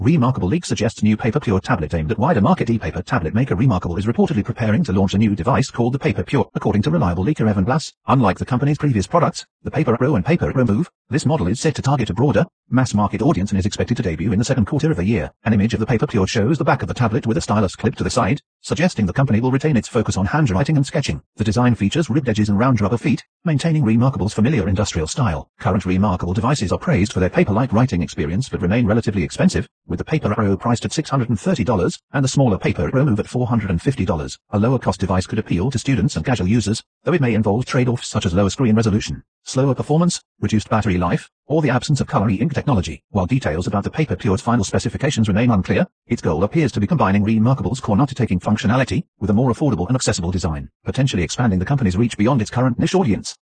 Remarkable leak suggests new Paper Pure tablet aimed at wider market. E-paper tablet maker Remarkable is reportedly preparing to launch a new device called the Paper Pure, according to reliable leaker Evan Blass. Unlike the company's previous products, the Paper Pro and Paper Pro Move, this model is set to target a broader, mass-market audience and is expected to debut in the second quarter of the year. An image of the Paper Pure shows the back of the tablet with a stylus clipped to the side, suggesting the company will retain its focus on handwriting and sketching. The design features ribbed edges and round rubber feet, maintaining Remarkable's familiar industrial style. Current Remarkable devices are praised for their paper-like writing experience but remain relatively expensive, with the Paper Pro priced at $630 and the smaller Paper Pro Move at $450. A lower-cost device could appeal to students and casual users, though it may involve trade-offs such as lower screen resolution, slower performance, reduced battery life, or the absence of color e-ink technology. While details about the Paper Pure's final specifications remain unclear, its goal appears to be combining Remarkable's core note-taking functionality with a more affordable and accessible design, potentially expanding the company's reach beyond its current niche audience.